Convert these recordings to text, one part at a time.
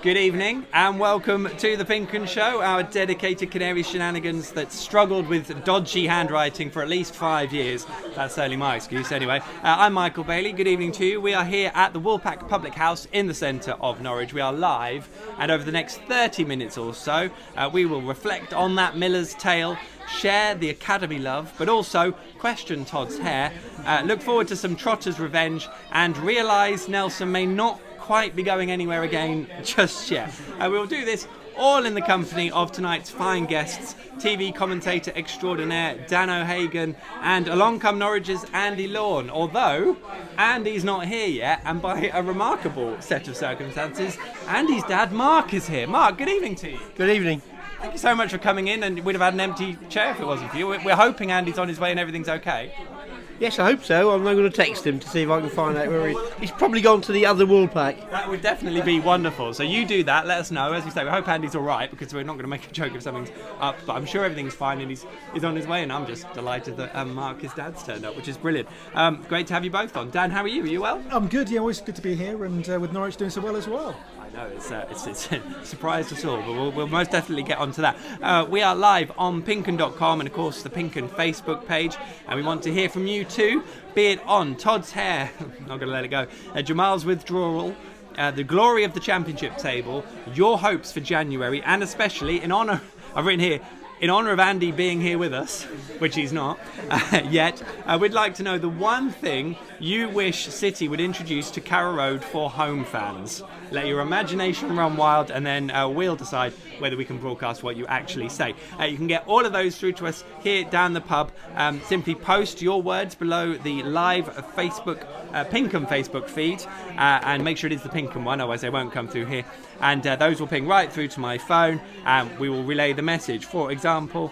Good evening and welcome to the Pinken Show, our dedicated Canaries shenanigans that struggled with dodgy handwriting for at least 5 years. That's certainly my excuse anyway. I'm Michael Bailey, good evening to you. We are here at the Woolpack Public House in the centre of Norwich. We are live and over the next 30 minutes or so we will reflect on that Miller's tale, share the Academy love, but also question Todd's hair, look forward to some Trotter's revenge and realise Nelson may not quite be going anywhere again just yet. We will do this all in the company of tonight's fine guests, TV commentator extraordinaire Dan O'Hagan and along come Norwich's Andy Lawn, although Andy's not here yet, and by a remarkable set of circumstances, Andy's dad Mark is here. Mark, good evening to you. Good evening. Thank you so much for coming in, and we'd have had an empty chair if it wasn't for you. We're hoping Andy's on his way and everything's okay. Yes, I hope so. I'm now going to text him to see if I can find out where he's probably gone to the other Woolpack. That would definitely be wonderful. So you do that, let us know. As we say, we hope Andy's all right, because we're not going to make a joke if something's up, but I'm sure everything's fine and he's on his way, and I'm just delighted that Mark, his dad's turned up, which is brilliant. Great to have you both on. Dan, how are you? Are you well? I'm good, yeah, always good to be here, and with Norwich doing so well as well. No, it's surprised us all, but we'll most definitely get onto that. We are live on Pinken.com and, of course, the Pinken Facebook page, and we want to hear from you too, be it on Todd's hair, not going to let it go, Jamal's withdrawal, the glory of the championship table, your hopes for January, and especially in honour, I've written here, in honour of Andy being here with us, which he's not yet, we'd like to know the one thing you wish City would introduce to Carrow Road for home fans. Let your imagination run wild, and then we'll decide whether we can broadcast what you actually say. You can get all of those through to us here down the pub. Simply post your words below the live Facebook Pinken Facebook feed, and make sure it is the Pinken one, otherwise they won't come through here. And those will ping right through to my phone, and we will relay the message. For example,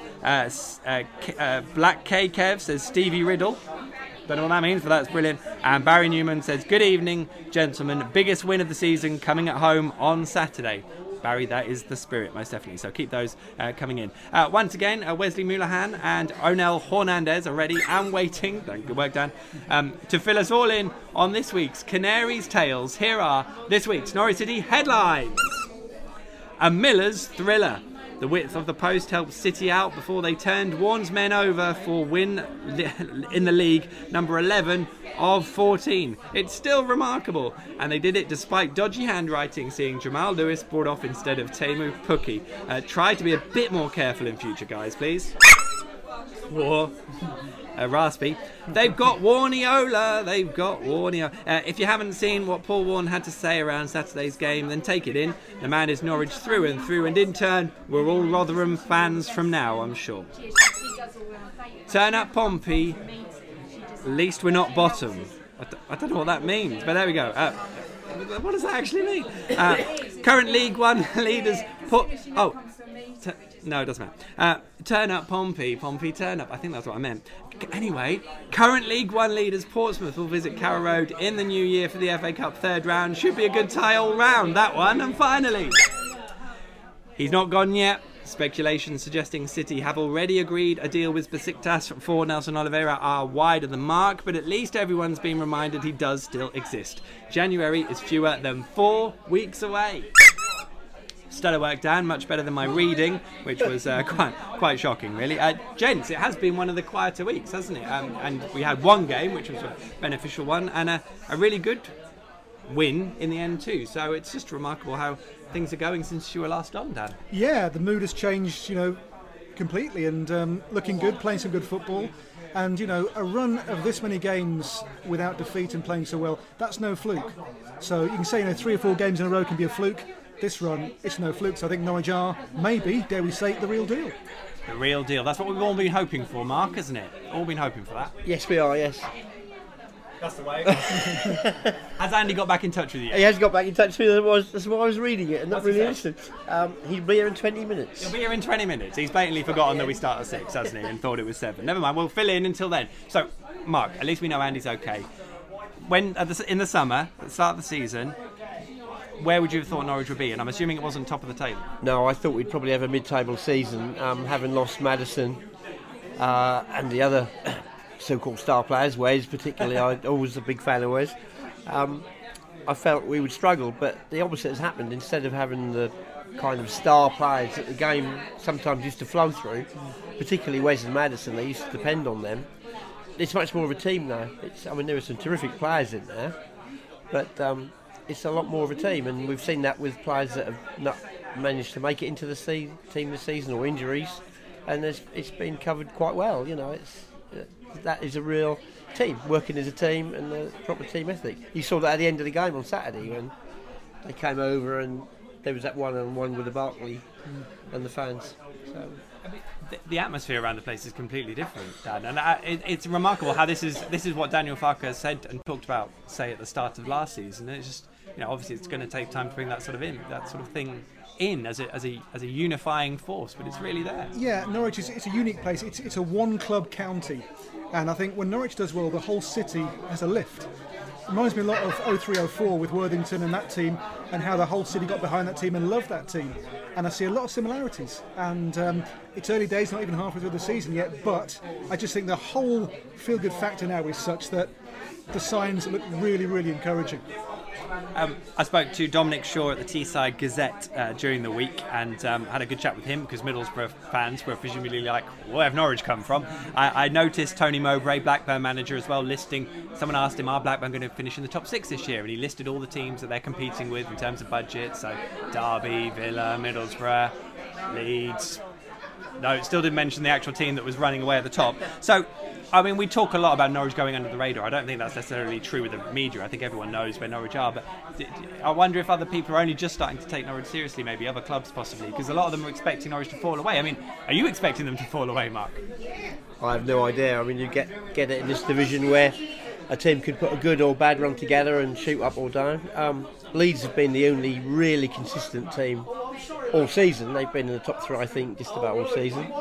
Black K Kev says Stevie Riddle. Don't know what that means, but that's brilliant. And Barry Newman says, good evening, gentlemen. Biggest win of the season coming at home on Saturday. Barry, that is the spirit, most definitely. So keep those coming in. Once again, Wesley Moulahan and Onel Hernandez are ready and waiting. Good work, Dan. To fill us all in on this week's Canaries Tales, here are this week's Norwich City headlines. A Miller's thriller. The width of the post helped City out before they turned Warren's men over for win in the league, number 11 of 14. It's still remarkable, and they did it despite dodgy handwriting, seeing Jamal Lewis brought off instead of Teemu Pukki. Try to be a bit more careful in future, guys, please. War. Raspy. They've got Warniola. If you haven't seen what Paul Warne had to say around Saturday's game, then take it in. The man is Norwich through and through, and in turn, we're all Rotherham fans from now, I'm sure. Turn up Pompey. At least we're not bottom. I don't know what that means, but there we go. What does that actually mean? Current League One leaders put... No, it doesn't matter. Turn up Pompey, turn up. I think that's what I meant. Anyway, current League One leaders Portsmouth will visit Carrow Road in the new year for the FA Cup third round. Should be a good tie all round, that one. And finally, he's not gone yet. Speculation suggesting City have already agreed a deal with Besiktas for Nelson Oliveira are wide of the mark, but at least everyone's been reminded he does still exist. January is fewer than 4 weeks away. Stellar work, Dan. Much better than my reading, which was quite shocking, really. Gents, it has been one of the quieter weeks, hasn't it? And we had one game, which was a beneficial one, and a really good win in the end too. So it's just remarkable how things are going since you were last on, Dan. Yeah, the mood has changed, completely, and looking good, playing some good football. And, a run of this many games without defeat and playing so well, that's no fluke. So you can say, 3 or 4 games in a row can be a fluke. This run, it's no fluke, so I think Norwich are, maybe, dare we say, the real deal. The real deal. That's what we've all been hoping for, Mark, isn't it? All been hoping for that. Yes, we are, yes. That's the way. Has Andy got back in touch with you? He has got back in touch with me. That's why I was reading it and not What's really listening. He'll be here in 20 minutes. He'll be here in 20 minutes. He's blatantly forgotten that we start at 6, hasn't he, and thought it was 7. Never mind, we'll fill in until then. So, Mark, at least we know Andy's okay. When in the summer, at the start of the season, where would you have thought Norwich would be? And I'm assuming it wasn't top of the table. No, I thought we'd probably have a mid-table season, having lost Maddison and the other so-called star players, Wes particularly. I'm always a big fan of Wes. I felt we would struggle, but the opposite has happened. Instead of having the kind of star players that the game sometimes used to flow through, particularly Wes and Maddison, they used to depend on them. It's much more of a team now. There are some terrific players in there, but it's a lot more of a team, and we've seen that with players that have not managed to make it into the team this season or injuries, and it's been covered quite well. That is a real team, working as a team and a proper team ethic. You saw that at the end of the game on Saturday when they came over and there was that one-on-one with the Barkley and the fans. So. The atmosphere around the place is completely different, Dan, and it's remarkable how this is what Daniel Farke said and talked about, say, at the start of last season. And it's just, obviously it's going to take time to bring that sort of thing in as a unifying force, but it's really there. Yeah, Norwich it's a unique place. It's a one-club county, and I think when Norwich does well, the whole city has a lift. It reminds me a lot of 03-04 with Worthington and that team, and how the whole city got behind that team and loved that team. And I see a lot of similarities. And it's early days, not even halfway through the season yet, but I just think the whole feel-good factor now is such that the signs look really, really encouraging. I spoke to Dominic Shaw at the Teesside Gazette during the week and had a good chat with him because Middlesbrough fans were presumably like, where have Norwich come from? I noticed Tony Mowbray, Blackburn manager as well, listing, someone asked him, are Blackburn going to finish in the top 6 this year? And he listed all the teams that they're competing with in terms of budget, so Derby, Villa, Middlesbrough, Leeds. No, it still didn't mention the actual team that was running away at the top. So, we talk a lot about Norwich going under the radar. I don't think that's necessarily true with the media. I think everyone knows where Norwich are. But I wonder if other people are only just starting to take Norwich seriously, maybe other clubs possibly, because a lot of them are expecting Norwich to fall away. Are you expecting them to fall away, Mark? I have no idea. You get it in this division where a team could put a good or bad run together and shoot up or down. Leeds have been the only really consistent team all season. They've been in the top 3, I think, just about all season.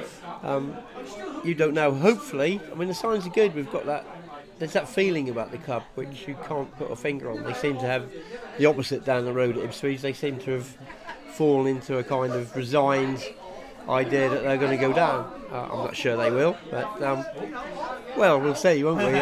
You don't know. Hopefully, the signs are good. We've got that. There's that feeling about the club which you can't put a finger on. They seem to have the opposite down the road at Ipswich. They seem to have fallen into a kind of resigned idea that they're going to go down. I'm not sure they will, but we'll see, won't we?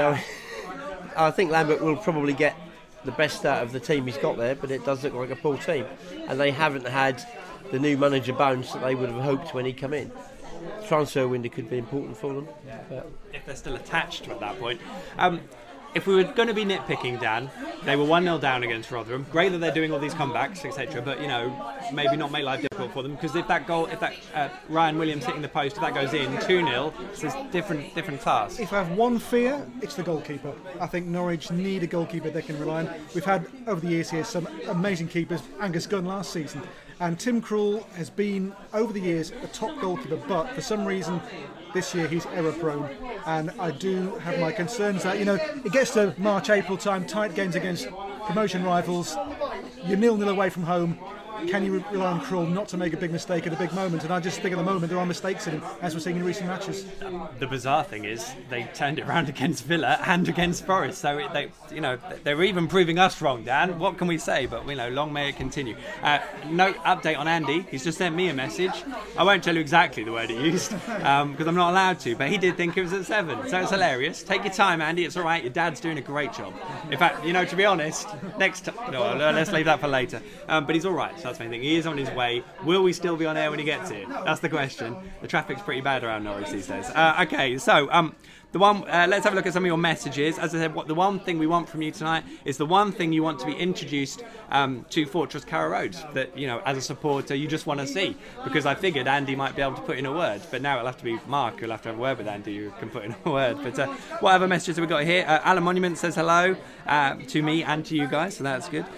I think Lambert will probably get the best out of the team he's got there, but it does look like a poor team, and they haven't had the new manager bounce that they would have hoped when he come in. The transfer window could be important for them, but if they're still attached at that point. If we were going to be nitpicking, Dan, they were 1-0 down against Rotherham. Great that they're doing all these comebacks, etc. But maybe not make life difficult for them, because if that Ryan Williams hitting the post, if that goes in 2-0, it's a different class. If I have one fear, it's the goalkeeper. I think Norwich need a goalkeeper they can rely on. We've had over the years here some amazing keepers. Angus Gunn last season, and Tim Krul has been over the years a top goalkeeper, but for some reason this year he's error prone, and I do have my concerns that it gets to March, April time, tight games against promotion rivals, you're 0-0 away from home. Can you rely on Krul not to make a big mistake at a big moment? And I just think at the moment there are mistakes in him, as we're seeing in recent matches. The bizarre thing is they turned it around against Villa and against Forest, so they're even proving us wrong, Dan. What can we say? But long may it continue. No update on Andy. He's just sent me a message. I won't tell you exactly the word he used because I'm not allowed to. But he did think it was at 7, so it's hilarious. Take your time, Andy. It's all right. Your dad's doing a great job. In fact, to be honest, next time, let's leave that for later. But he's all right. So that's my thing. He is on his way. Will we still be on air when he gets here? That's the question. The traffic's pretty bad around Norwich these days. Okay, so the one. Let's have a look at some of your messages. As I said, the one thing we want from you tonight is the one thing you want to be introduced to Fortress Carrow Road that as a supporter you just want to see. Because I figured Andy might be able to put in a word, but now it'll have to be Mark who'll have to have a word with Andy who can put in a word. But what other messages have we got here? Alan Monument says hello to me and to you guys, so that's good.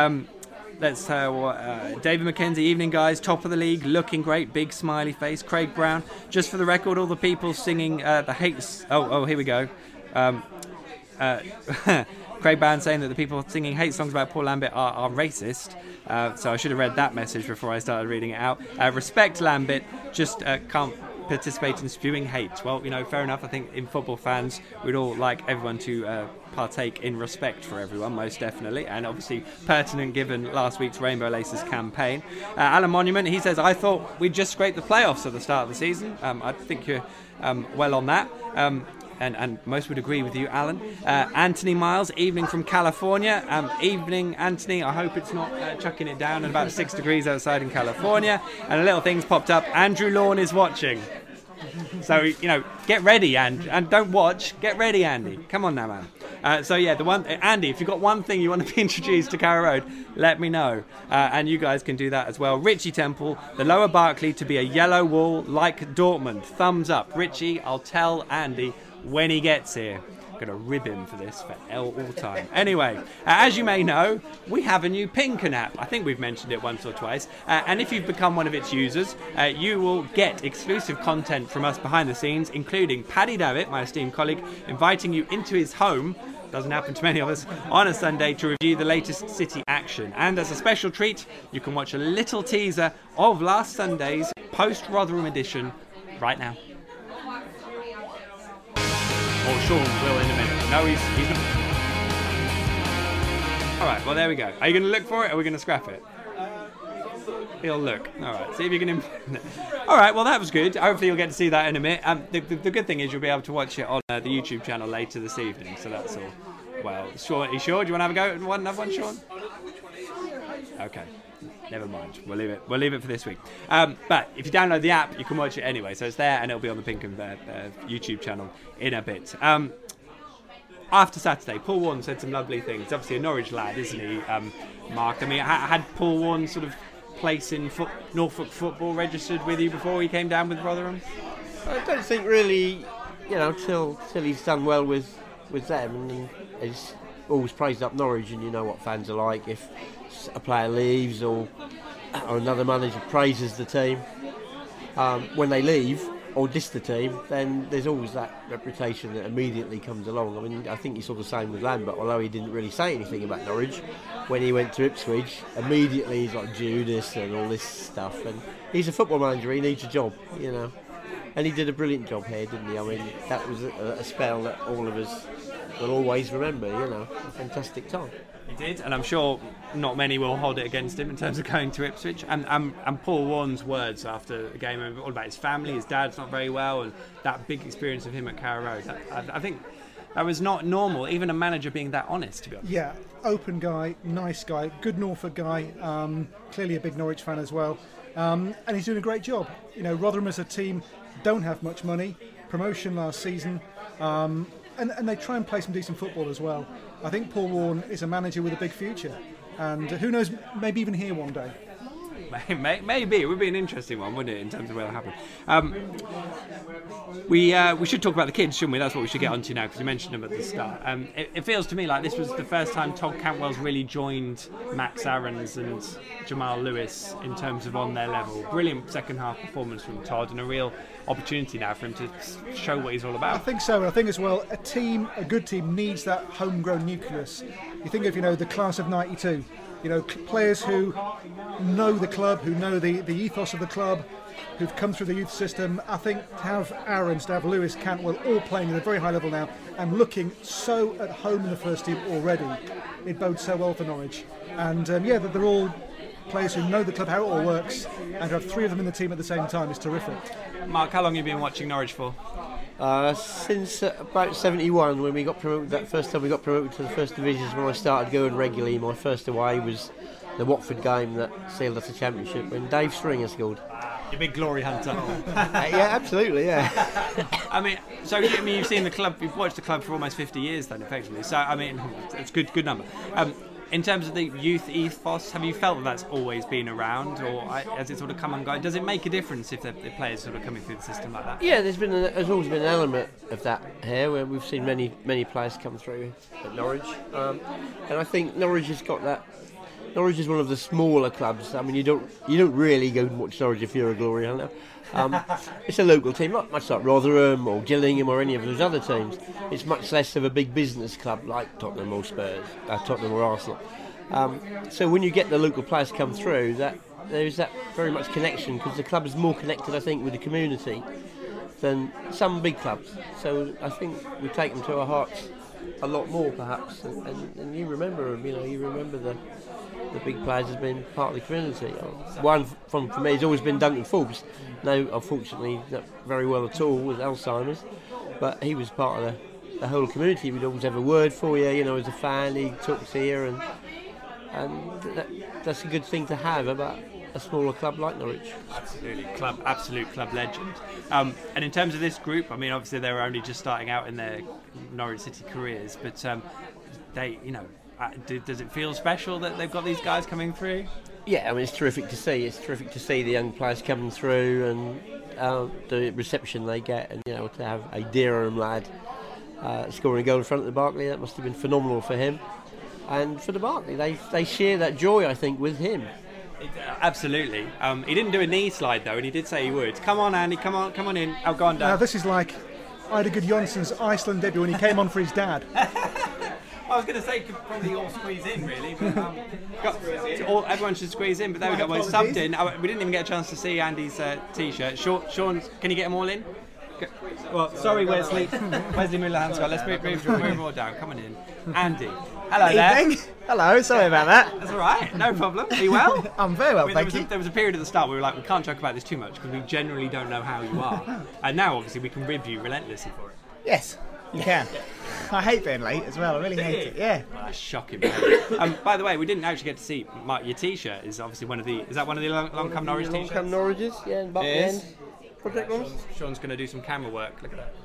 David McKenzie, evening guys, top of the league, looking great, big smiley face. Craig Brown, just for the record, all the people singing the hates. Oh, here we go. Craig Brown saying that the people singing hate songs about Paul Lambert are racist. So I should have read that message before I started reading it out. Respect Lambert, just can't participate in spewing hate. Well, fair enough. I think in football fans, we'd all like everyone to partake in respect for everyone, most definitely, and obviously pertinent given last week's Rainbow Laces campaign. Alan Monument, he says, I thought we'd just scraped the playoffs at the start of the season. I think you're well on that. and most would agree with you, Alan. Anthony Miles, evening from California. Evening, Anthony. I hope it's not chucking it down at about 6 degrees outside in California. And a little thing's popped up. Andrew Lawn is watching. So, get ready, and don't watch. Get ready, Andy. Come on now, man. Andy, if you've got one thing you want to be introduced to Carrow Road, let me know. And you guys can do that as well. Richie Temple, the Lower Barclay to be a yellow wall like Dortmund. Thumbs up. Richie, I'll tell Andy when he gets here. I'm going to rib him for this for all time. Anyway, as you may know, we have a new Pinken app. I think we've mentioned it once or twice. And if you've become one of its users, you will get exclusive content from us behind the scenes, including Paddy Davitt, my esteemed colleague, inviting you into his home, doesn't happen to many of us, on a Sunday to review the latest City action. And as a special treat, you can watch a little teaser of last Sunday's post-Rotherham edition right now. Or Sean will in a minute. No, he's not. Alright, well there we go. Are you going to look for it or are we going to scrap it? He'll look. Alright, see if you can... Alright, well that was good. Hopefully you'll get to see that in a minute. The good thing is you'll be able to watch it on the YouTube channel later this evening, so that's all. Well, Sean, are you sure? Do you want to have a go at another one, Sean? Okay. Never mind. We'll leave it for this week. But if you download the app, you can watch it anyway. So it's there, and it'll be on the Pinken YouTube channel in a bit. After Saturday, Paul Warne said some lovely things. Obviously, a Norwich lad, isn't he, Mark? I mean, had Paul Warne sort of place in Norfolk football registered with you before he came down with Rotherham? I don't think really, till he's done well with them, and he's always praised up Norwich, and you know what fans are like. If a player leaves or another manager praises the team, when they leave or diss the team, then there's always that reputation that immediately comes along. I mean, I think you saw the same with Lambert, although he didn't really say anything about Norwich. When he went to Ipswich, immediately he's like Judas and all this stuff, and he's a football manager, he needs a job, and he did a brilliant job here, didn't he? I mean, that was a spell that all of us will always remember, a fantastic time. He did, and I'm sure not many will hold it against him in terms of going to Ipswich. And Paul Warne's words after the game, all about his family, his dad's not very well, and that big experience of him at Carrow Road. I think that was not normal, even a manager being that honest, to be honest. Yeah, open guy, nice guy, good Norfolk guy, clearly a big Norwich fan as well. And he's doing a great job. Rotherham as a team don't have much money, promotion last season, and they try and play some decent football as well. I think Paul Warne is a manager with a big future, and who knows, maybe even here one day. Maybe it would be an interesting one, wouldn't it, in terms of where it happened. We should talk about the kids, shouldn't we? That's what we should get onto now, because you mentioned them at the start. It feels to me like this was the first time Todd Cantwell's really joined Max Aarons and Jamal Lewis in terms of on their level. Brilliant second half performance from Todd, and a real opportunity now for him to show what he's all about. I think so, and I think as well, a good team needs that homegrown nucleus. You think of, the class of '92. Players who know the club, who know the ethos of the club, who've come through the youth system. I think to have Aarons, to have Lewis, Cantwell all playing at a very high level now and looking so at home in the first team already, it bodes so well for Norwich. And that they're all players who know the club, how it all works, and to have three of them in the team at the same time is terrific. Mark, how long have you been watching Norwich for? Since about 71, when we got promoted, that first time we got promoted to the first divisions, when I started going regularly. My first away was the Watford game that sealed us the championship when Dave Stringer scored. You're a big glory hunter. Yeah, absolutely, yeah. You've seen the club, you've watched the club for almost 50 years then, effectively. So, it's good number. In terms of the youth ethos, have you felt that that's always been around, or has it sort of come and gone? Does it make a difference if the players sort of coming through the system like that? Yeah, there's always been an element of that here, where we've seen many players come through at Norwich, and I think Norwich has got that. Norwich is one of the smaller clubs. I mean, you don't really go and watch Norwich if you're a glory hunter. It's a local team, not much like Rotherham or Gillingham or any of those other teams. It's much less of a big business club like Tottenham or Tottenham or Arsenal. So when you get the local players come through, there's that very much connection, because the club is more connected, I think, with the community than some big clubs. So I think we take them to our hearts a lot more, perhaps. And you remember them. You remember the big players has been part of the community. One for me has always been Duncan Forbes. Now, unfortunately, not very well at all with Alzheimer's. but he was part of the whole community. He would always have a word for you, as a fan. He talks to you, and that's a good thing to have about a smaller club like Norwich. Absolutely, absolute club legend. And in terms of this group, I mean, obviously they were only just starting out in their Norwich City careers, but they, does it feel special that they've got these guys coming through? Yeah, I mean, it's terrific to see. It's terrific to see the young players coming through and the reception they get, and to have a Dereham lad scoring a goal in front of the Barclay, that must have been phenomenal for him. And for the Barclay, they share that joy, I think, with him. Absolutely. He didn't do a knee slide though, and he did say he would. Come on, Andy. Come on in. Oh, go on, Dad. Now this is like Eidur Gudjonsson's Iceland debut when he came on for his dad. I was going to say could probably all squeeze in, really. But, everyone should squeeze in, but there we go. Well, subbed in. We didn't even get a chance to see Andy's T-shirt. Sean, can you get them all in? Well, sorry, Wesley Muller-Hanscott. Let's move more down. Come on in. Andy. Hello there. Hello, sorry about that. That's all right, no problem. Are you well? I'm very well, thank you. There was a period at the start where we were like, we can't talk about this too much because we generally don't know how you are. And now, obviously, we can rib you relentlessly for it. Yes, you can. I hate being late as well, I really hate it, yeah. Well, that's shocking. By the way, we didn't actually get to see your T-shirt. Is obviously one of the Long Come Norwich T-shirts? Long Come Norwiches, yeah, and Buckley End. Sean's going to do some camera work. Look at that.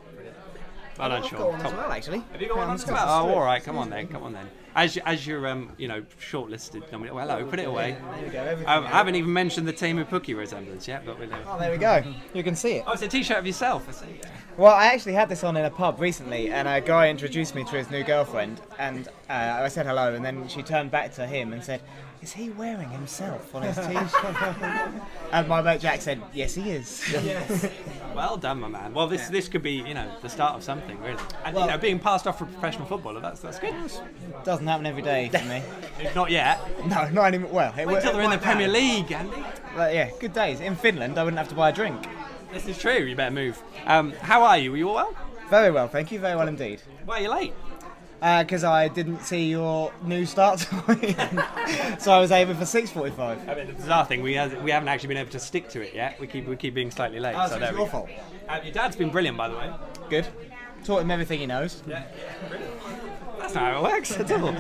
Well done, Sean. I've got one as well, actually. Have you got one as well? Oh, all right. Come on then. As you're shortlisted. Well, hello. Put it away. There we go. I haven't even mentioned the Teemu Pukki resemblance yet, but we'll. Oh, there we go. You can see it. Oh, it's a T-shirt of yourself. I see. Well, I actually had this on in a pub recently, and a guy introduced me to his new girlfriend, and I said hello, and then she turned back to him and said, "Is he wearing himself on his T-shirt?" And my mate Jack said, "Yes, he is." Yes. Well done, my man. Well, this could be the start of something really. And being passed off for a professional footballer, that's good. Doesn't happen every day for me. Not yet. No, not anymore. Well, wait until they're in the Premier League, Andy. But yeah, good days. In Finland, I wouldn't have to buy a drink. This is true. You better move. How are you? Were you all well? Very well, thank you. Very well indeed. Why are you late? Because I didn't see your new start time, so I was able for 6:45. I mean, the bizarre thing, we haven't actually been able to stick to it yet. We keep being slightly late. So it's your fault. Your dad's been brilliant, by the way. Good. Taught him everything he knows. Yeah. Brilliant. That's not how it works at all.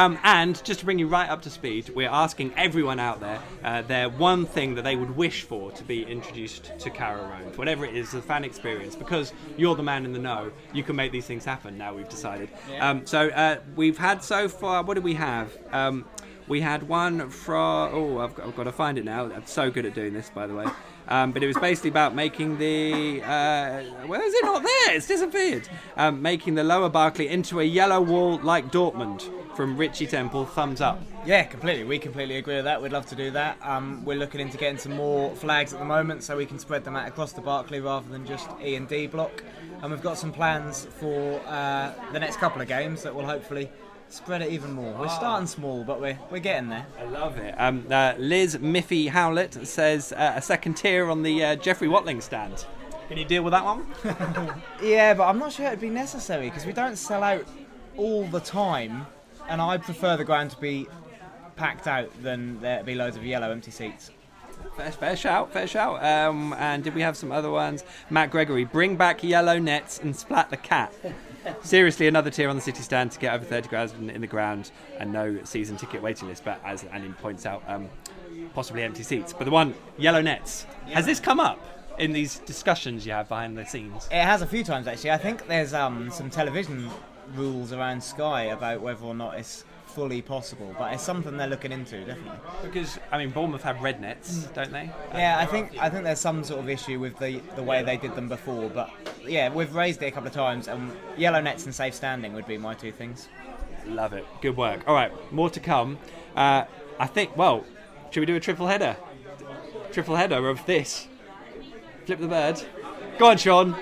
And just to bring you right up to speed, we're asking everyone out there their one thing that they would wish for to be introduced to Carrow Road, whatever it is, the fan experience, because you're the man in the know. You can make these things happen. Now we've decided. Yeah. So we've had so far. What did we have? We had one from. I've got to find it now. I'm so good at doing this, by the way. But it was basically about making the... where is it not there? It's disappeared. Making the Lower Barclay into a yellow wall like Dortmund. From Richie Temple, thumbs up. Yeah, completely. We completely agree with that. We'd love to do that. We're looking into getting some more flags at the moment so we can spread them out across the Barclay rather than just E and D block. And we've got some plans for the next couple of games that will hopefully... spread it even more. We're starting small, but we're getting there. I love it. Liz Miffy Howlett says a second tier on the Jeffrey Watling stand. Can you deal with that one? Yeah, but I'm not sure it'd be necessary because we don't sell out all the time, and I prefer the ground to be packed out than there be loads of yellow empty seats. Fair shout. And did we have some other ones? Matt Gregory, bring back yellow nets and splat the cat. Seriously, another tier on the City stand to get over 30,000 in the ground and no season ticket waiting list, but as Andy points out, possibly empty seats. But the one, yellow nets, has this come up in these discussions you have behind the scenes? It has a few times actually. I think there's some television rules around Sky about whether or not it's fully possible, but it's something they're looking into, definitely. Because Bournemouth have red nets, don't they? Yeah, I think there's some sort of issue with the way they did them before, but yeah, we've raised it a couple of times, and yellow nets and safe standing would be my two things. Love it. Good work. All right, more to come. I think. Well, should we do a triple header? Triple header of this. Flip the bird. Go on, Sean.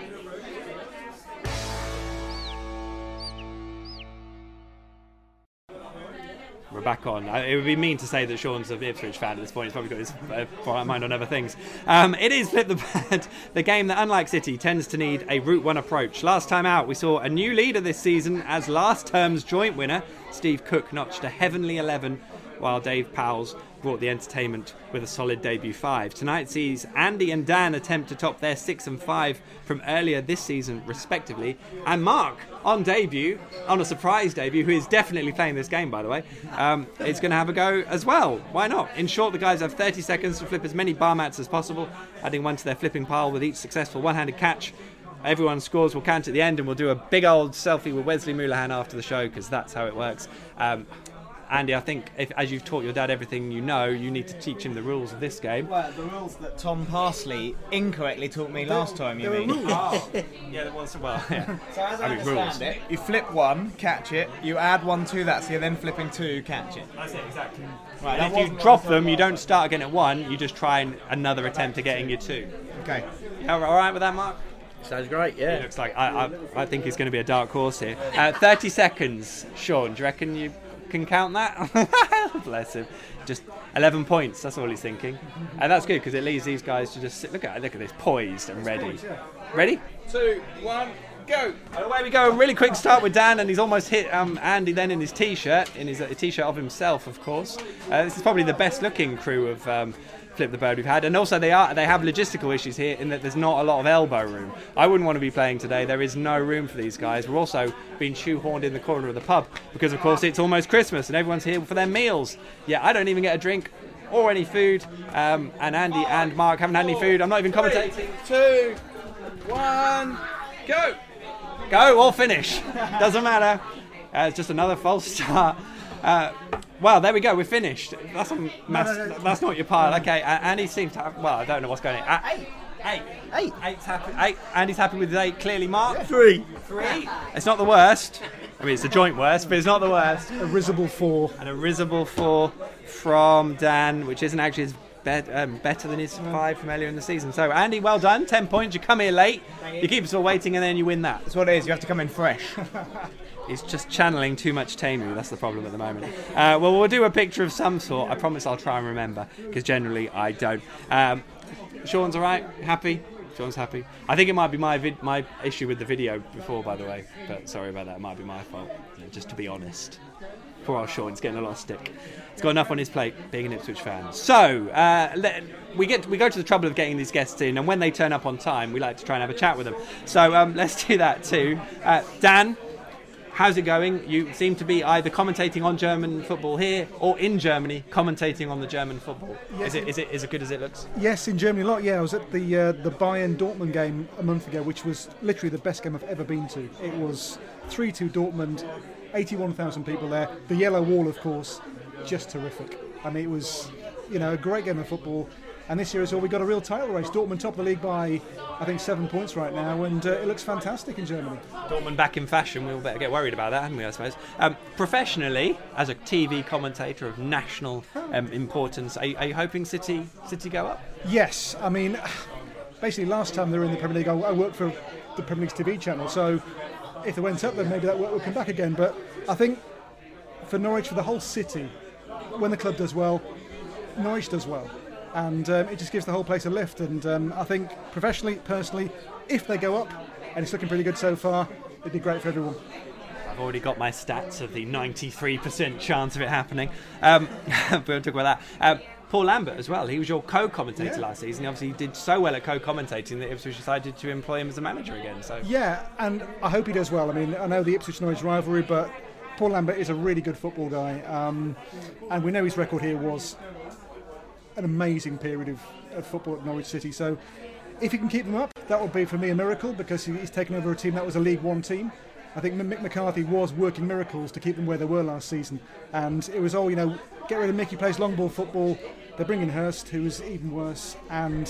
We're back on. It would be mean to say that Sean's an Ipswich fan at this point. He's probably got his mind on other things. It is Flip the Bird, the game that, unlike City, tends to need a Route 1 approach. Last time out, we saw a new leader this season as last term's joint winner, Steve Cook notched a heavenly 11, while Dave Powell's brought the entertainment with a solid debut 5. Tonight sees Andy and Dan attempt to top their 6 and 5 from earlier this season, respectively. And Mark, on a surprise debut, who is definitely playing this game, by the way, is going to have a go as well. Why not? In short, the guys have 30 seconds to flip as many bar mats as possible, adding one to their flipping pile with each successful one-handed catch. Everyone's scores will count at the end, and we'll do a big old selfie with Wesley Moulahan after the show, because that's how it works. Andy, I think as you've taught your dad everything you know, you need to teach him the rules of this game. Well, the rules that Tom Parsley incorrectly taught me last time, you mean? Oh, yeah, there was. Well, yeah. So as I understand it, you flip one, catch it, you add one to that, so you're then flipping 2, catch it. That's it, exactly. Right, And if you drop them, you don't start again at 1, you just try another attempt at getting your 2. Okay. All right with that, Mark? Sounds great, yeah. It looks like I think he's going to be a dark horse here. 30 seconds, Sean. Do you reckon you can count that? Bless him. Just 11 points. That's all he's thinking, and that's good because it leaves these guys to just sit. Look at this, poised and ready. Ready? 2, 1, go. And away we go. A really quick start with Dan, and he's almost hit Andy then in his t-shirt, t-shirt of himself, of course. This is probably the best-looking crew of. Flip the Bird we've had, and also they have logistical issues here in that there's not a lot of elbow room. I wouldn't want to be playing today. There is no room for these guys. We're also being shoehorned in the corner of the pub because of course it's almost Christmas and everyone's here for their meals. Yeah, I don't even get a drink or any food, and Andy and Mark haven't had any food. I'm not even commentating. 2, 1, go or finish, doesn't matter. It's just another false start. Well, there we go. We're finished. That's that's not your pile. Okay, Andy seems to have. Well, I don't know what's going on. 8. Eight's happy. 8. Andy's happy with his 8. Clearly, Mark. 3. It's not the worst. I mean, it's the joint worst, but it's not the worst. A risible 4. And a risible 4 from Dan, which isn't actually as better than his 5 from earlier in the season. So, Andy, well done. 10 points. You come here late. You keep us all waiting, and then you win that. That's what it is. You have to come in fresh. He's just channeling too much Tamu. That's the problem at the moment. Well, we'll do a picture of some sort. I promise I'll try and remember, because generally I don't. Sean's all right? Happy? Sean's happy. I think it might be my issue with the video before, by the way. But sorry about that. It might be my fault, just to be honest. Poor old Sean's getting a lot of stick. He's got enough on his plate, being an Ipswich fan. So, we go to the trouble of getting these guests in, and when they turn up on time, we like to try and have a chat with them. So, let's do that too. Dan, how's it going? You seem to be either commentating on German football here or in Germany commentating on the German football. Is it as good as it looks? Yes, in Germany a lot. Yeah, I was at the Bayern Dortmund game a month ago, which was literally the best game I've ever been to. It was 3-2 Dortmund, 81,000 people there. The yellow wall, of course, just terrific. I mean, it was a great game of football. And this year as well, we got a real title race. Dortmund top of the league by, I think, 7 points right now, and it looks fantastic in Germany. Dortmund back in fashion. We'll better get worried about that, hadn't we, I suppose? Professionally, as a TV commentator of national importance, are you hoping City go up? Yes. I mean, basically, last time they were in the Premier League, I worked for the Premier League's TV channel, so if they went up, then maybe that work would come back again. But I think for Norwich, for the whole city, when the club does well, Norwich does well. And it just gives the whole place a lift. And I think professionally, personally, if they go up, and it's looking pretty good so far, it'd be great for everyone. I've already got my stats of the 93% chance of it happening. But we'll talk about that. Paul Lambert as well. He was your co-commentator last season. He obviously did so well at co-commentating that Ipswich decided to employ him as a manager again. So yeah, and I hope he does well. I mean, I know the Ipswich-Norwich rivalry, but Paul Lambert is a really good football guy. And we know his record here was an amazing period of football at Norwich City. So if he can keep them up, that would be for me a miracle, because he's taken over a team that was a League One team. I think Mick McCarthy was working miracles to keep them where they were last season, and it was all, get rid of Mickey, plays long ball football. They bring in Hurst, who is even worse, and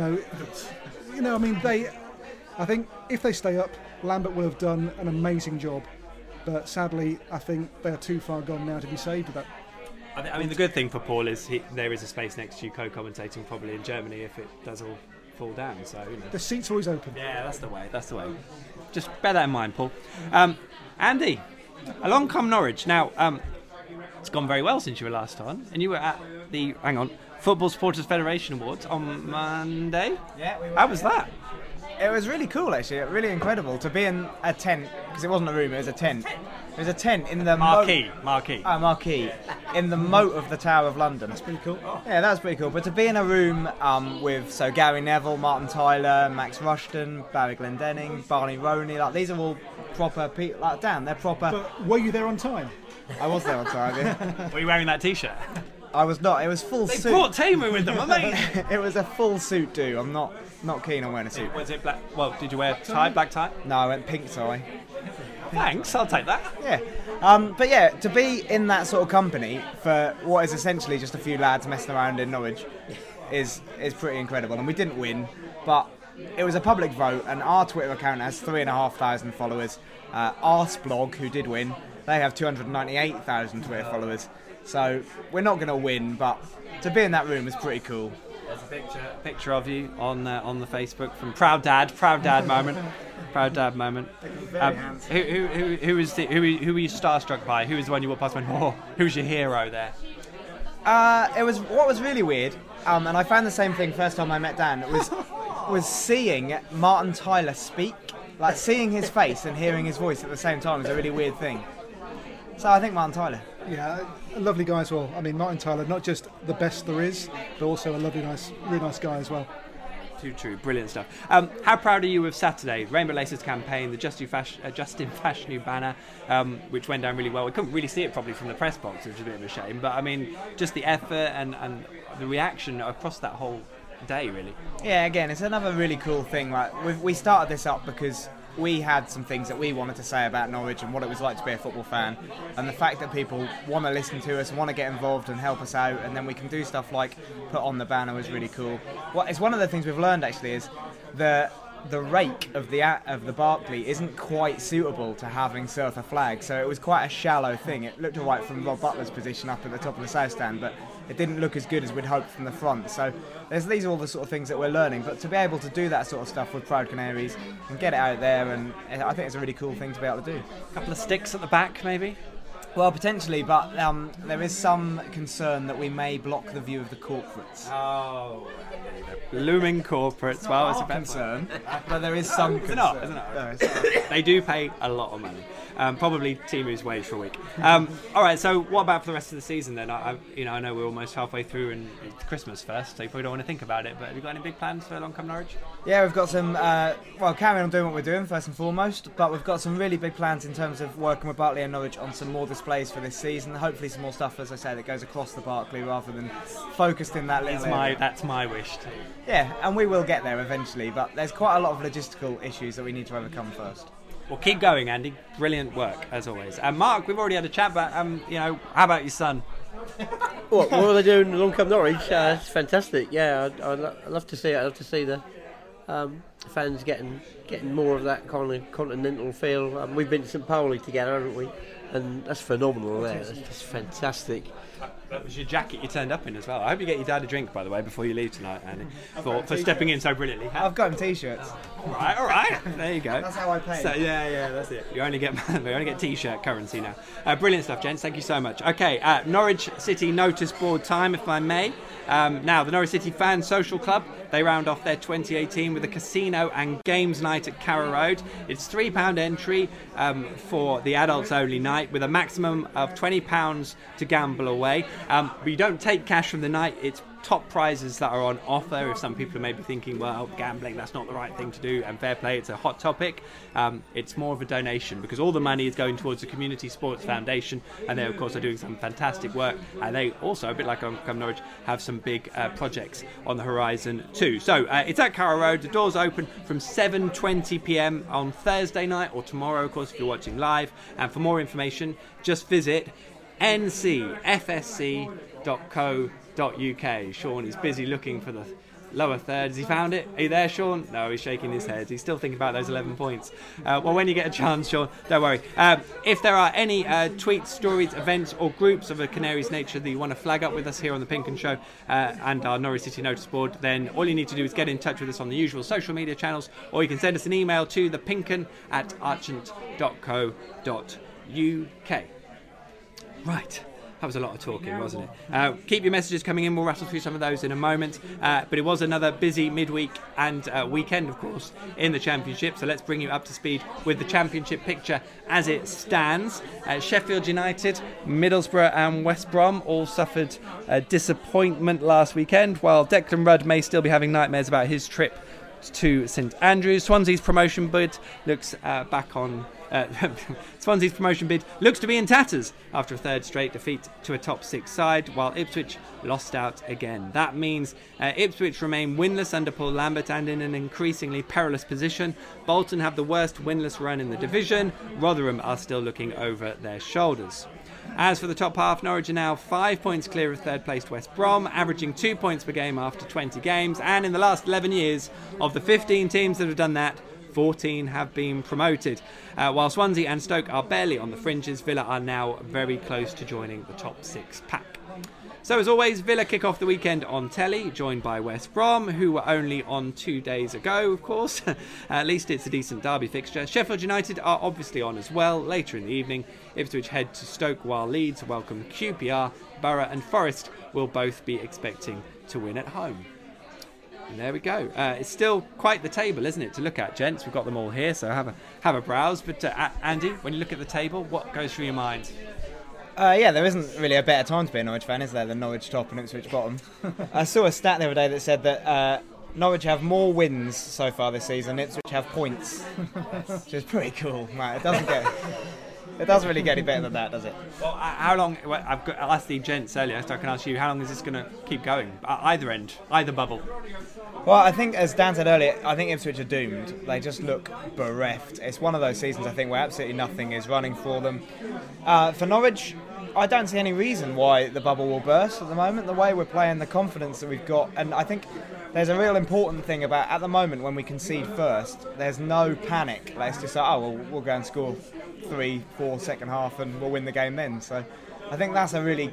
I think if they stay up, Lambert will have done an amazing job. But sadly, I think they are too far gone now to be saved with that. I mean, the good thing for Paul is there is a space next to you co-commentating probably in Germany if it does all fall down. So the seat's always open. Yeah, that's the way. Just bear that in mind, Paul. Andy, along come Norwich. Now, it's gone very well since you were last on, and you were at the Football Supporters Federation Awards on Monday. Yeah, we were. How was that? It was really cool, actually. Really incredible to be in a tent, because it wasn't a room, it was a tent. It There's a tent in the Marquee. marquee in the moat of the Tower of London. That's pretty cool. Yeah, that's pretty cool. But to be in a room with Gary Neville, Martin Tyler, Max Rushton, Barry Glendenning, Barney Roney, like these are all proper people. Like, damn, they're proper. But were you there on time? I was there on time. Yeah. Were you wearing that T-shirt? I was not. It was full They suit. brought Timu with them, amazing. It was a full suit do. I'm not keen on wearing a suit. Was it black? Well, did you wear black tie? No, I went pink tie. Thanks, I'll take that. Yeah. But yeah, to be in that sort of company for what is essentially just a few lads messing around in Norwich is pretty incredible. And we didn't win, but it was a public vote, and our Twitter account has 3,500 followers. Arseblog, who did win, they have 298,000 Twitter followers. So we're not going to win, but to be in that room is pretty cool. There's a picture of you on the Facebook from Proud Dad moment. Proud Dad moment. Who were you starstruck by? Who was the one you walked past and went, oh, who's your hero there? It was what was really weird, and I found the same thing first time I met Dan. Was seeing Martin Tyler speak, like seeing his face and hearing his voice at the same time is a really weird thing. So I think Martin Tyler. Yeah, a lovely guy as well. I mean, Martin Tyler, not just the best there is, but also a really nice guy as well. Too true, brilliant stuff. How proud are you of Saturday? Rainbow Laces campaign, the Justin Fashanu banner, which went down really well. We couldn't really see it properly from the press box, which is a bit of a shame. But I mean, just the effort and the reaction across that whole day, really. Yeah, again, it's another really cool thing. Like we started this up because we had some things that we wanted to say about Norwich and what it was like to be a football fan, and the fact that people want to listen to us and want to get involved and help us out, and then we can do stuff like put on the banner was really cool. Well, it's one of the things we've learned actually is the rake of the Barclay isn't quite suitable to having surf a flag, so it was quite a shallow thing. It looked alright from Rob Butler's position up at the top of the south stand, but it didn't look as good as we'd hoped from the front. So these are all the sort of things that we're learning, but to be able to do that sort of stuff with Proud Canaries and get it out there, and I think it's a really cool thing to be able to do. A couple of sticks at the back, maybe? Well, potentially, but there is some concern that we may block the view of the corporates. Oh, looming corporates. Well, it's a concern, but there is some concern. Isn't it? No, it's not. They do pay a lot of money. Probably Timu's wage for a week. All right, so what about for the rest of the season then? I know we're almost halfway through and it's Christmas first, so you probably don't want to think about it, but have you got any big plans for Long Come Norwich? Yeah, we've got some, carrying on doing what we're doing first and foremost, but we've got some really big plans in terms of working with Bartley and Norwich on some more displays for this season. Hopefully some more stuff, as I say, that goes across the Barclay rather than focused in that little area. That's my wish too. Yeah, and we will get there eventually, but there's quite a lot of logistical issues that we need to overcome first. Well, keep going, Andy. Brilliant work, as always. And Mark, we've already had a chat, but how about your son? What are they doing in Long Come Norwich? It's fantastic. Yeah, I'd love to see it. I'd love to see the fans getting more of that kind of continental feel. We've been to St Pauli together, haven't we? And that's phenomenal there. It's just fantastic. That was your jacket you turned up in as well. I hope you get your dad a drink, by the way, before you leave tonight, Andy, for stepping in so brilliantly. I've got him t-shirts. All right. There you go. That's how I pay. So, yeah, that's it. We only get t-shirt currency now. Brilliant stuff, gents. Thank you so much. Okay, Norwich City notice board time, if I may. Now, the Norwich City Fan Social Club, they round off their 2018 with a casino and games night at Carrow Road. It's £3 entry for the adults only night, with a maximum of £20 to gamble away. But you don't take cash from the night. It's top prizes that are on offer. If some people may be thinking, well, gambling, that's not the right thing to do, and fair play, it's a hot topic. It's more of a donation because all the money is going towards the Community Sports Foundation, and they of course are doing some fantastic work, and they also, a bit like Come Norwich, have some big projects on the horizon too. So it's at Carrow Road. The doors open from 7:20 on Thursday night, or tomorrow of course if you're watching live. And for more information, just visit ncfsc.co.uk. Sean is busy looking for the lower third. Has he found it? Are you there, Sean? No, he's shaking his head. He's still thinking about those 11 points. Well, when you get a chance, Sean, don't worry. If there are any tweets, stories, events or groups of a Canaries nature that you want to flag up with us here on the Pink 'Un Show and our Norwich City Notice Board, then all you need to do is get in touch with us on the usual social media channels, or you can send us an email to thepinkun@archant.co.uk. Right. That was a lot of talking, wasn't it? Keep your messages coming in. We'll rattle through some of those in a moment. But it was another busy midweek and weekend, of course, in the Championship. So let's bring you up to speed with the Championship picture as it stands. Sheffield United, Middlesbrough and West Brom all suffered disappointment last weekend, while Declan Rudd may still be having nightmares about his trip to St Andrews. Swansea's promotion bid looks Swansea's promotion bid looks to be in tatters after a third straight defeat to a top six side, while Ipswich lost out again. That means Ipswich remain winless under Paul Lambert and in an increasingly perilous position. Bolton have the worst winless run in the division. Rotherham are still looking over their shoulders. As for the top half, Norwich are now 5 points clear of third-placed West Brom, averaging 2 points per game after 20 games. And in the last 11 years, of the 15 teams that have done that, 14 have been promoted. While Swansea and Stoke are barely on the fringes, Villa are now very close to joining the top six pack. So as always, Villa kick off the weekend on telly, joined by West Brom, who were only on 2 days ago, of course. At least it's a decent derby fixture. Sheffield United are obviously on as well. Later in the evening, Ipswich head to Stoke, while Leeds welcome QPR. Borough and Forest will both be expecting to win at home. And there we go. It's still quite the table, isn't it, to look at, gents? We've got them all here, so have a browse. But Andy, when you look at the table, what goes through your mind? There isn't really a better time to be a Norwich fan, is there, than Norwich top and Ipswich bottom. I saw a stat the other day that said that Norwich have more wins so far this season, Ipswich have points, which is pretty cool. Right, it doesn't really get any better than that, does it? Well, how long? Well, I'll ask the gents earlier, so I can ask you, how long is this going to keep going? Either end, either bubble. Well, I think, as Dan said earlier, I think Ipswich are doomed. They just look bereft. It's one of those seasons, I think, where absolutely nothing is running for them. For Norwich, I don't see any reason why the bubble will burst at the moment. The way we're playing, the confidence that we've got, and I think there's a real important thing about, at the moment, when we concede first, there's no panic. Let's just say, we'll go and score 3-4 second half and we'll win the game then. So I think that's a really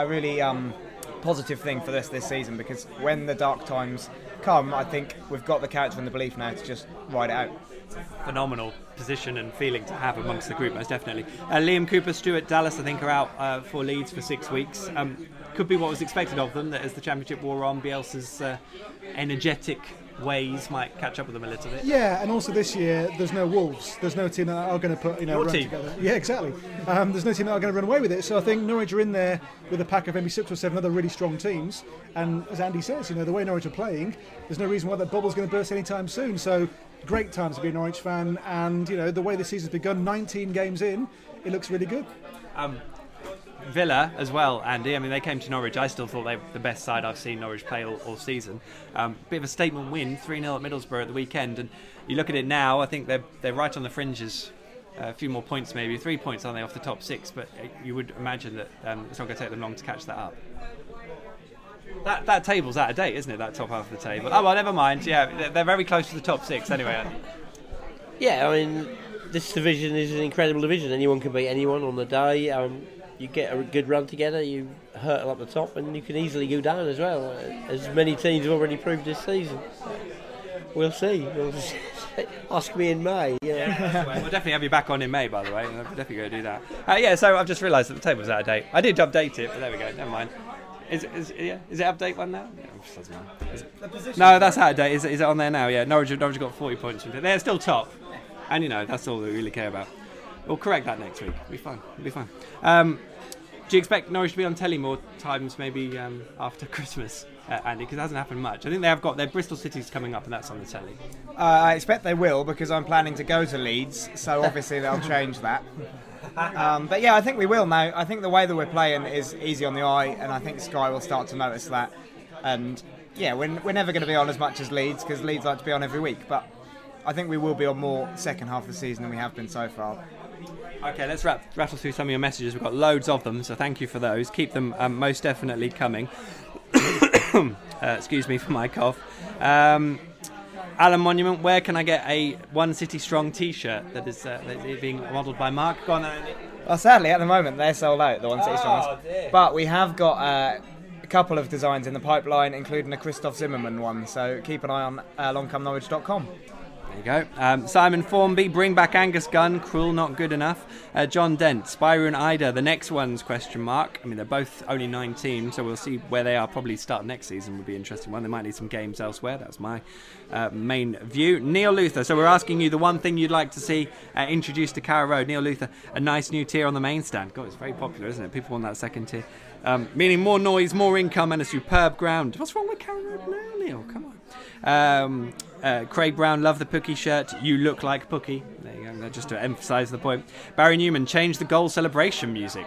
positive thing for this season, because when the dark times come, I think we've got the character and the belief now to just ride it out. Phenomenal position and feeling to have amongst the group, most definitely. Liam Cooper, Stuart Dallas, I think, are out for Leeds for 6 weeks. Could be what was expected of them, that as the Championship wore on, Bielsa's energetic ways might catch up with them a little bit. Yeah, and also this year there's no Wolves. There's no team that are going to put Your run team. together. Yeah, exactly. There's no team that are going to run away with it. So I think Norwich are in there with a pack of maybe 6 or 7 other really strong teams. And as Andy says, the way Norwich are playing, there's no reason why that bubble's going to burst anytime soon. So great time to be a Norwich fan. And the way the season's begun, 19 games in, it looks really good. Villa as well, Andy. I mean, they came to Norwich. I still thought they were the best side I've seen Norwich play all season. Bit of a statement win, 3-0 at Middlesbrough at the weekend. And you look at it now, I think they're right on the fringes. A few more points, maybe 3 points, aren't they, off the top 6? But you would imagine that it's not going to take them long to catch that up. That table's out of date, isn't it? That top half of the table. Oh well, never mind. Yeah, they're very close to the top 6 anyway. Yeah, I mean, this division is an incredible division. Anyone can beat anyone on the day. You get a good run together, you hurtle up the top, and you can easily go down as well, as many teams have already proved this season. We'll see. Ask me in May. Yeah. We'll definitely have you back on in May, by the way. We'll definitely go do that. So I've just realised that the table's out of date. I did update it, but there we go. Never mind. Is it update one now? Yeah, it doesn't matter. No, that's out of date. Is it on there now? Yeah, Norwich got 40 points from it. They're still top, and that's all we really care about. We'll correct that next week. It'll be fine. Do you expect Norwich to be on telly more times, maybe after Christmas, Andy? Because it hasn't happened much. I think they have got their Bristol City's coming up, and that's on the telly. I expect they will, because I'm planning to go to Leeds, so obviously they'll change that. But yeah, I think we will now. I think the way that we're playing is easy on the eye, and I think Sky will start to notice that. And yeah, we're never going to be on as much as Leeds, because Leeds like to be on every week. But I think we will be on more second half of the season than we have been so far. Okay, let's rattle through some of your messages. We've got loads of them, so thank you for those. Keep them most definitely coming. Excuse me for my cough. Alan Monument, where can I get a One City Strong T-shirt that is being modelled by Mark? Go on, Andy. Well, sadly, at the moment, they're sold out, the One City Strong ones. Dear. But we have got a couple of designs in the pipeline, including a Christoph Zimmermann one, so keep an eye on longcomenorwich.com. There you go. Simon Formby, bring back Angus Gunn. Cruel, not good enough. John Dent, Spyro and Ida, the next one's question mark. I mean, they're both only 19, so we'll see where they are. Probably start next season would be an interesting one. They might need some games elsewhere. That's my main view. Neil Luther, so we're asking you the one thing you'd like to see introduced to Carrow Road. Neil Luther, a nice new tier on the main stand. God, it's very popular, isn't it? People want that second tier. Meaning more noise, more income, and a superb ground. What's wrong with Carrow Road now, Neil? Come on. Craig Brown, love the Pookie shirt. You look like Pookie. There you go, just to emphasise the point. Barry Newman, change the goal celebration music.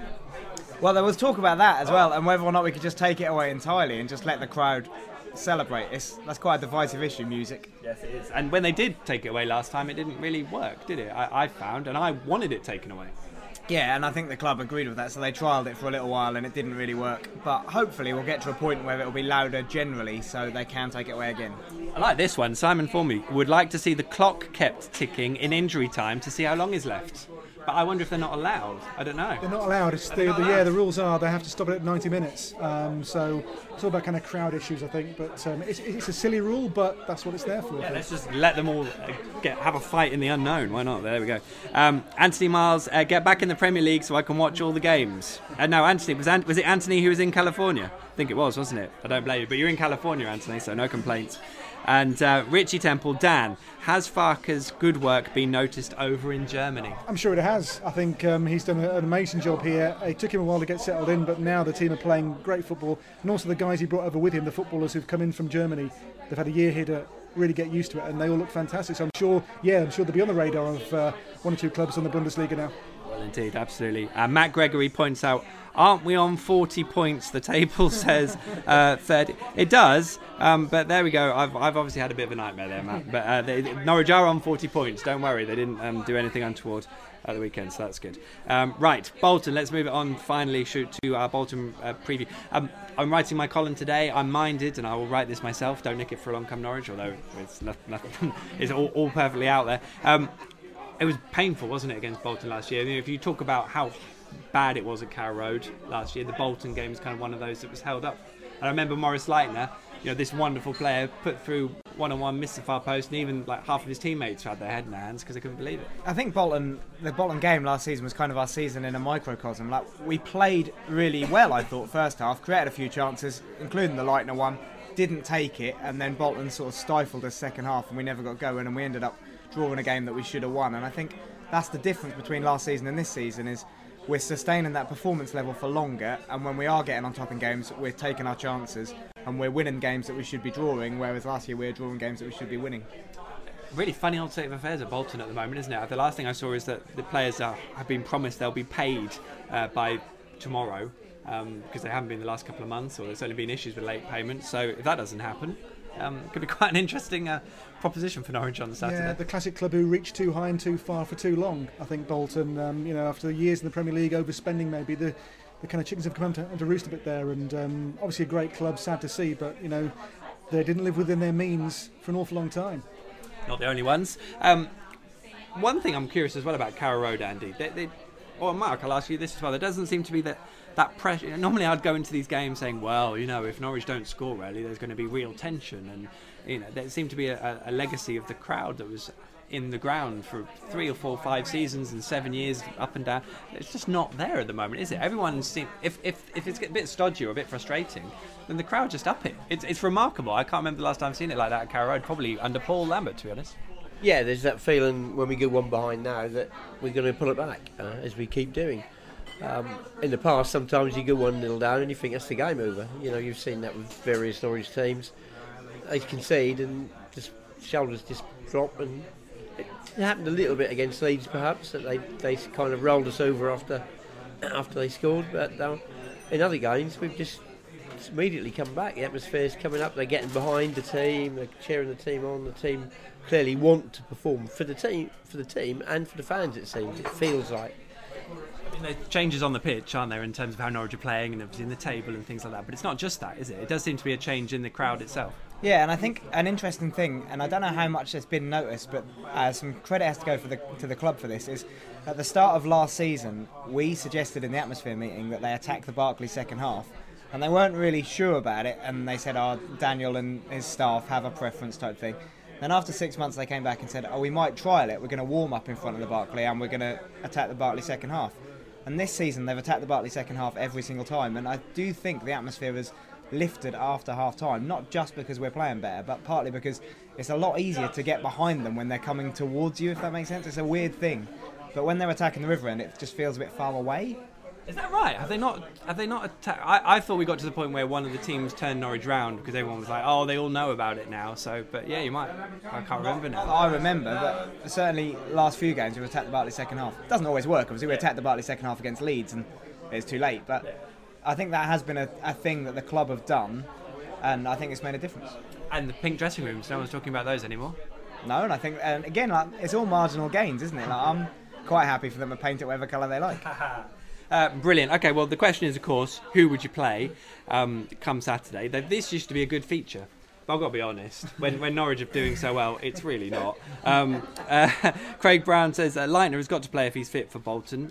Well, there was talk about that as well, and whether or not we could just take it away entirely and just let the crowd celebrate. That's quite a divisive issue, music. Yes, it is. And when they did take it away last time, it didn't really work, did it? I found, and I wanted it taken away. Yeah, and I think the club agreed with that, so they trialled it for a little while and it didn't really work. But hopefully we'll get to a point where it'll be louder generally so they can take it away again. I like this one. Simon Formby would like to see the clock kept ticking in injury time to see how long is left. But I wonder if they're not allowed. I don't know. They're not allowed. The rules are they have to stop it at 90 minutes. So it's all about kind of crowd issues, I think. But it's a silly rule, but that's what it's there for. Yeah, let's just let them all have a fight in the unknown. Why not? There we go. Anthony Miles, get back in the Premier League so I can watch all the games. No, Anthony, was it Anthony who was in California? I think it was, wasn't it? I don't blame you. But you're in California, Anthony, so no complaints. And Richie Temple, Dan, has Farke's good work been noticed over in Germany? I'm sure it has. I think he's done an amazing job here. It took him a while to get settled in, but now the team are playing great football. And also the guys he brought over with him, the footballers who've come in from Germany, they've had a year here to really get used to it, and they all look fantastic. So I'm sure they'll be on the radar of one or two clubs in the Bundesliga now. Well, indeed, absolutely. Matt Gregory points out, aren't we on 40 points? The table says 30. It does, but there we go. I've obviously had a bit of a nightmare there, Matt. But Norwich are on 40 points. Don't worry, they didn't do anything untoward at the weekend, so that's good. Right, Bolton, let's move it on finally to our Bolton preview. I'm writing my column today. I'm minded, and I will write this myself. Don't nick it for Along Come Norwich, although it's nothing, it's all perfectly out there. It was painful, wasn't it, against Bolton last year? I mean, if you talk about how bad it was at Carrow Road last year, the Bolton game was kind of one of those that was held up. And I remember Morris Leitner, this wonderful player, put through one-on-one, missed the far post, and even like half of his teammates had their head in their hands because they couldn't believe it. I think the Bolton game last season was kind of our season in a microcosm. Like, we played really well, I thought, first half, created a few chances, including the Leitner one, didn't take it, and then Bolton sort of stifled us second half, and we never got going, and we ended up drawing a game that we should have won. And I think that's the difference between last season and this season, is we're sustaining that performance level for longer, and when we are getting on top in games, we're taking our chances and we're winning games that we should be drawing, whereas last year we were drawing games that we should be winning. Really funny old state of affairs at Bolton at the moment, isn't it? The last thing I saw is that the players have been promised they'll be paid by tomorrow because they haven't been the last couple of months, or there's only been issues with late payments. So if that doesn't happen, it could be quite an interesting proposition for Norwich on Saturday. Yeah, the classic club who reached too high and too far for too long. I think Bolton, after years in the Premier League, overspending maybe, the kind of chickens have come to roost a bit there. And obviously a great club, sad to see, but they didn't live within their means for an awful long time. Not the only ones. One thing I'm curious as well about Carrow Road, Andy. Mark, I'll ask you this as well. There doesn't seem to be that pressure. Normally I'd go into these games saying, well, if Norwich don't score really, there's going to be real tension. And, there seemed to be a legacy of the crowd that was in the ground for 3 or 4, 5 seasons and 7 years up and down. It's just not there at the moment, is it? Everyone seems, if it's a bit stodgy or a bit frustrating, then the crowd just up it. It's remarkable. I can't remember the last time I've seen it like that at Carrow Road, probably under Paul Lambert, to be honest. Yeah, there's that feeling when we go one behind now that we're going to pull it back as we keep doing. In the past, sometimes you go 1-0 down and you think that's the game over. You've seen that with various Norwich teams. They concede and just shoulders just drop, and it happened a little bit against Leeds perhaps, that they kind of rolled us over after they scored. But in other games, we've just immediately come back. The atmosphere's coming up. They're getting behind the team. They're cheering the team on. The team clearly want to perform for the team and for the fans. It seems. It feels like. There's changes on the pitch, aren't there, in terms of how Norwich are playing and obviously in the table and things like that. But it's not just that, is it? It does seem to be a change in the crowd itself. Yeah, and I think an interesting thing, and I don't know how much has been noticed, but some credit has to go to the club for this, is at the start of last season, we suggested in the atmosphere meeting that they attack the Barclays second half, and they weren't really sure about it, and they said, Daniel and his staff have a preference type thing. Then after 6 months they came back and said, we might trial it, we're going to warm up in front of the Barclay and we're going to attack the Barclay second half. And this season they've attacked the Barclay second half every single time, and I do think the atmosphere has lifted after half time, not just because we're playing better, but partly because it's a lot easier to get behind them when they're coming towards you, if that makes sense. It's a weird thing, but when they're attacking the river end, it just feels a bit far away. Is that right? Have they not attacked? I thought we got to the point where one of the teams turned Norwich round because everyone was like, oh, they all know about it now. So, but yeah, you might. I can't remember now. I remember, but certainly last few games we've attacked the Barclay second half. It doesn't always work. Obviously, we attacked the Barclay second half against Leeds and it's too late. But I think that has been a thing that the club have done, and I think it's made a difference. And the pink dressing rooms, no one's talking about those anymore. No, and I think, and again, it's all marginal gains, isn't it? I'm quite happy for them to paint it whatever colour they like. Brilliant. Okay, well, the question is, of course, who would you play come Saturday? This used to be a good feature. But I've got to be honest, when Norwich are doing so well, it's really not. Craig Brown says Leitner has got to play if he's fit for Bolton.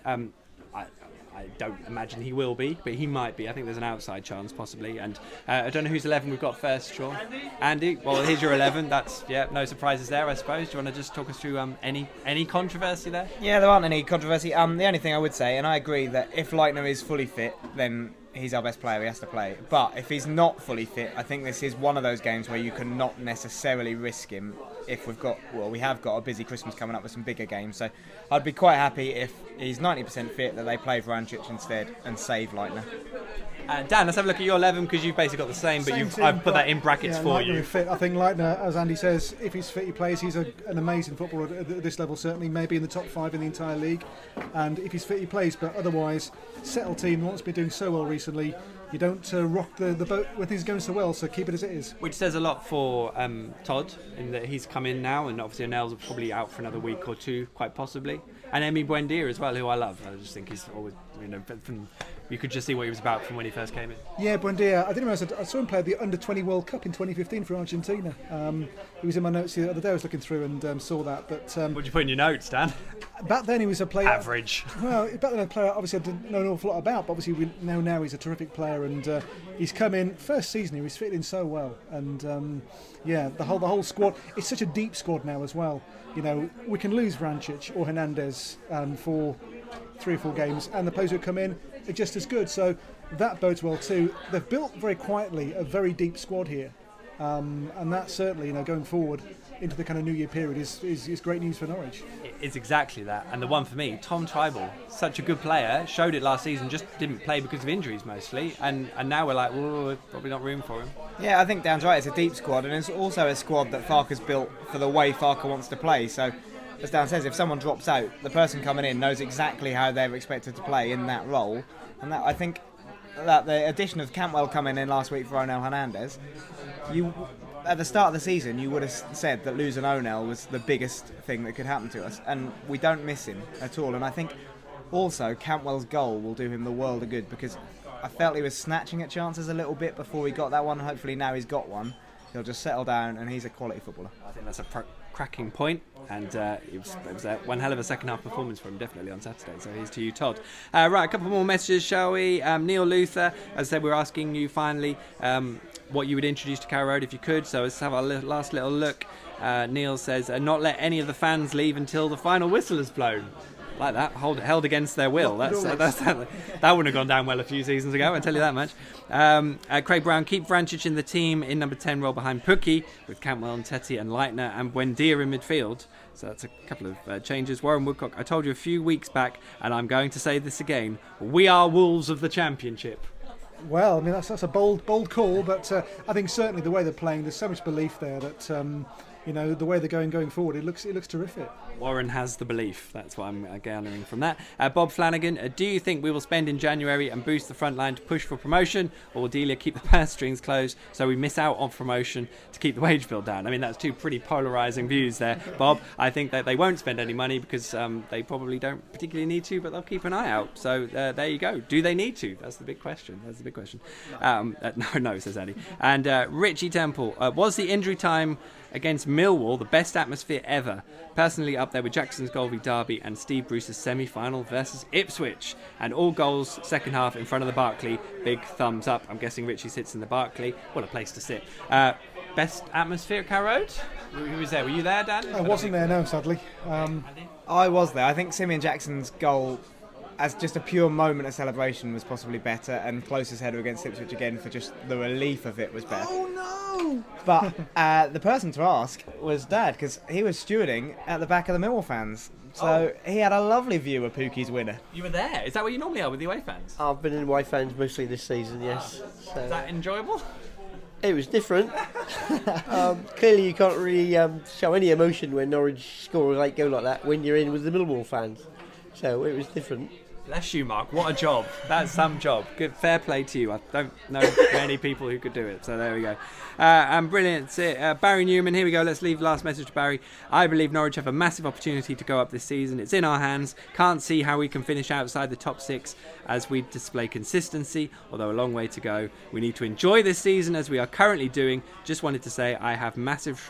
I don't imagine he will be, but he might be. I think there's an outside chance, possibly. And I don't know whose 11 we've got first, Sean. Andy, well, here's your 11. That's, no surprises there, I suppose. Do you want to just talk us through any controversy there? Yeah, there aren't any controversy. The only thing I would say, and I agree, that if Leitner is fully fit, then he's our best player, he has to play. But if he's not fully fit, I think this is one of those games where you cannot necessarily risk him if we have got a busy Christmas coming up with some bigger games. So I'd be quite happy if he's 90% fit that they play Vrancic instead and save Leitner. Dan, let's have a look at your 11 because you've basically got the same, but I've put that in brackets for Leitner you. Fit. I think Leitner, as Andy says, if he's fit, he plays. He's an amazing footballer at this level, certainly, maybe in the top 5 in the entire league. And if he's fit, he plays. But otherwise, settled team, what's been doing so well recently, you don't rock the boat when things are going so well, so keep it as it is. Which says a lot for Todd, in that he's come in now, and obviously O'Neill's probably out for another week or two, quite possibly. And Emi Buendia as well, who I love. I just think he's always, you could just see what he was about from when he first came in. Yeah, Buendia. I didn't realise I saw him play the Under-20 World Cup in 2015 for Argentina. He was in my notes the other day. I was looking through and saw that. But what did you put in your notes, Dan? Back then he was a player. Average. Well, back then a player obviously I didn't know an awful lot about, but obviously we know now he's a terrific player, and he's come in first season. He was fitted in so well, and the whole squad. It's such a deep squad now as well. We can lose Vrancic or Hernandez for 3 or 4 games, and the players who come in are just as good. So that bodes well too. They've built very quietly a very deep squad here, and that certainly, going forward into the kind of New Year period is great news for Norwich. It's exactly that. And the one for me, Tom Trybull, such a good player, showed it last season, just didn't play because of injuries mostly, and now we're like, probably not room for him. Yeah, I think Dan's right. It's a deep squad, and it's also a squad that Farke's built for the way Farke wants to play. So, as Dan says, if someone drops out, the person coming in knows exactly how they're expected to play in that role. And that, I think that the addition of Cantwell coming in last week for Onel Hernandez, at the start of the season, you would have said that losing Onel was the biggest thing that could happen to us, and we don't miss him at all. And I think also Cantwell's goal will do him the world of good, because I felt he was snatching at chances a little bit before he got that one. Hopefully now he's got one, he'll just settle down, and he's a quality footballer. I think that's a cracking point, and it was one hell of a second half performance from him, definitely, on Saturday. So here's to you, Todd. Right, a couple more messages, shall we? Neil Luther, as I said, we're asking you finally what you would introduce to Carrow Road if you could. So let's have our last little look. Neil says, not let any of the fans leave until the final whistle is blown. Like that, held against their will. That wouldn't have gone down well a few seasons ago, I tell you that much. Craig Brown, keep Vrancic in the team in number 10 role behind Pukki, with Cantwell and Teti and Leitner and Buendia in midfield. So that's a couple of changes. Warren Woodcock, I told you a few weeks back, and I'm going to say this again, we are Wolves of the Championship. Well, I mean, that's a bold call, but I think certainly the way they're playing, there's so much belief there that the way they're going forward, it looks terrific. Warren has the belief. That's what I'm gathering from that. Bob Flanagan, do you think we will spend in January and boost the front line to push for promotion, or will Delia keep the purse strings closed so we miss out on promotion to keep the wage bill down? I mean, that's two pretty polarising views there, Bob. I think that they won't spend any money because they probably don't particularly need to, but they'll keep an eye out. So there you go. Do they need to? That's the big question. No, says Andy. And Richie Temple, was the injury time against Millwall the best atmosphere ever? Personally, up there with Jackson's goal v Derby and Steve Bruce's semi-final versus Ipswich. And all goals second half in front of the Barclay. Big thumbs up. I'm guessing Richie sits in the Barclay. What a place to sit. best atmosphere at Carrow Road? Who was there? Were you there, Dan? I wasn't there, no, sadly. I was there. I think Simeon Jackson's goal, as just a pure moment of celebration, was possibly better, and closest header against Ipswich again for just the relief of it was better. Oh no! But the person to ask was Dad, because he was stewarding at the back of the Millwall fans. So he had a lovely view of Pookie's winner. You were there? Is that where you normally are with the away fans? I've been in away fans mostly this season, yes. So Is that enjoyable? it was different. Clearly, you can't really show any emotion when Norwich score a late goal like that when you're in with the Millwall fans. So it was different. Bless you, Mark. What a job. That's some job. Good, fair play to you. I don't know many people who could do it. So there we go. And brilliant. Barry Newman, here we go. Let's leave last message to Barry. I believe Norwich have a massive opportunity to go up this season. It's in our hands. Can't see how we can finish outside the top 6 as we display consistency, although a long way to go. We need to enjoy this season as we are currently doing. Just wanted to say I have massive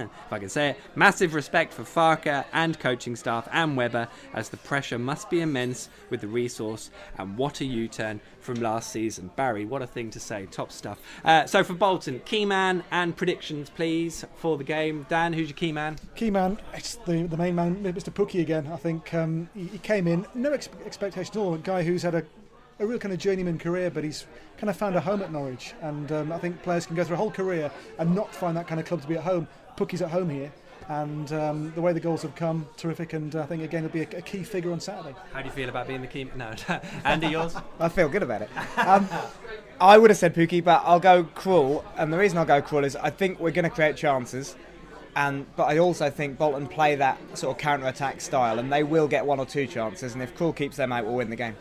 respect for Farker and coaching staff and Webber, as the pressure must be immense with the resource, and what a U-turn from last season. Barry, what a thing to say. Top stuff. So for Bolton, key man and predictions, please, for the game. Dan, who's your key man? Key man, it's the main man, Mr. Pookie again. I think he came in, no expectation at all. A guy who's had a real kind of journeyman career, but he's kind of found a home at Norwich. And I think players can go through a whole career and not find that kind of club to be at home. Pookie's at home here. And the way the goals have come, terrific, and I think again it'll be a key figure on Saturday. How do you feel about being the key? No, Andy, yours? I feel good about it. I would have said Pookie, but I'll go Krul, and the reason I'll go Krul is I think we're going to create chances, but I also think Bolton play that sort of counter-attack style, and they will get 1 or 2 chances, and if Krul keeps them out, we'll win the game.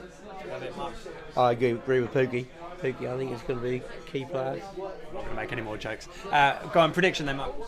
I agree with Pookie. Pookie, I think it's going to be a key player. Not going to make any more jokes. Go on, prediction then, Mark.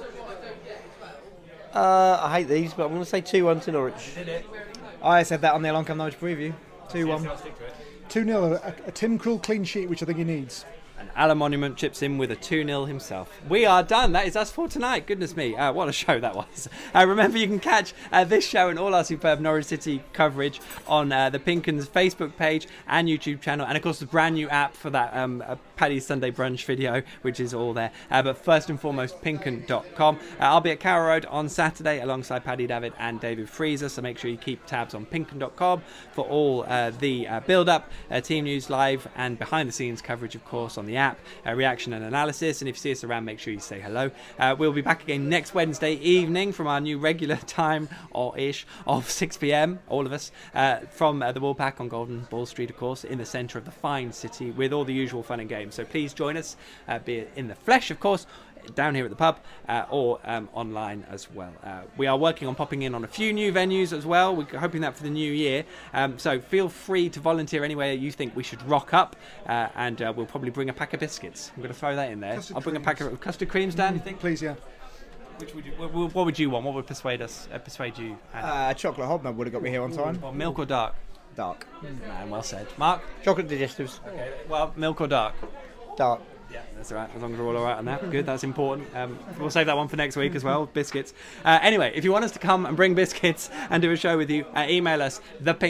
I hate these, but I'm going to say 2-1 to Norwich. I said that on the Along Come Norwich preview. 2-1. 2-0, a Tim Krul clean sheet, which I think he needs. And Alan Monument chips in with a 2-0 himself. We are done. That is us for tonight. Goodness me. What a show that was. Remember, you can catch this show and all our superb Norwich City coverage on the Pink 'Uns Facebook page and YouTube channel. And, of course, the brand new app for that Paddy's Sunday Brunch video, which is all there. But first and foremost, pinkun.com. I'll be at Carrow Road on Saturday alongside Paddy David and David Freezer. So make sure you keep tabs on pinkun.com for all the build-up, team news live and behind-the-scenes coverage, of course, on the app, reaction and analysis. And if you see us around, make sure you say hello. We'll be back again next Wednesday evening from our new regular time or ish of 6 p.m, all of us, from the Woolpack on Golden Ball Street, of course, in the centre of the fine city, with all the usual fun and games. So please join us, be it in the flesh, of course, down here at the pub, or online as well. We are working on popping in on a few new venues as well. We're hoping that for the new year. So feel free to volunteer anywhere you think we should rock up, and we'll probably bring a pack of biscuits. I'm going to throw that in there. I'll bring a pack of custard creams, Dan, you think? Please, yeah. What would you want? What would persuade you? Chocolate hobnob would have got me here on time. Well, milk or dark? Dark. Man, well said. Mark? Chocolate digestives. Okay. Well, milk or dark? Dark. Yeah, that's all right. As long as we're all right on that. Good, that's important. We'll save that one for next week as well, biscuits. Anyway, if you want us to come and bring biscuits and do a show with you, email us,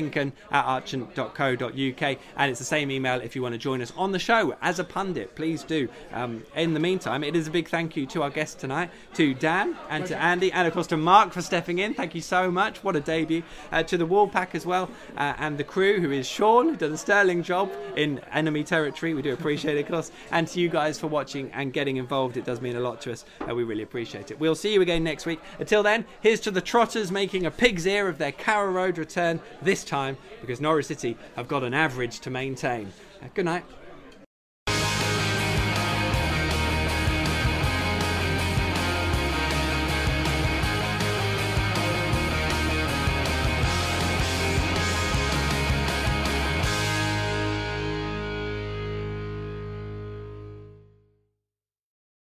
thepinkun@archant.co.uk. And it's the same email if you want to join us on the show as a pundit. Please do. In the meantime, it is a big thank you to our guests tonight, to Dan and to Andy, and of course to Mark for stepping in. Thank you so much. What a debut. To the Woolpack as well, and the crew, who is Sean, who does a sterling job in enemy territory. We do appreciate it, of course. And to you guys for watching and getting involved. It does mean a lot to us. We really appreciate it. We'll see you again next week. Until then, here's to the Trotters making a pig's ear of their Carrow Road return, this time because Norwich City have got an average to maintain. Good night.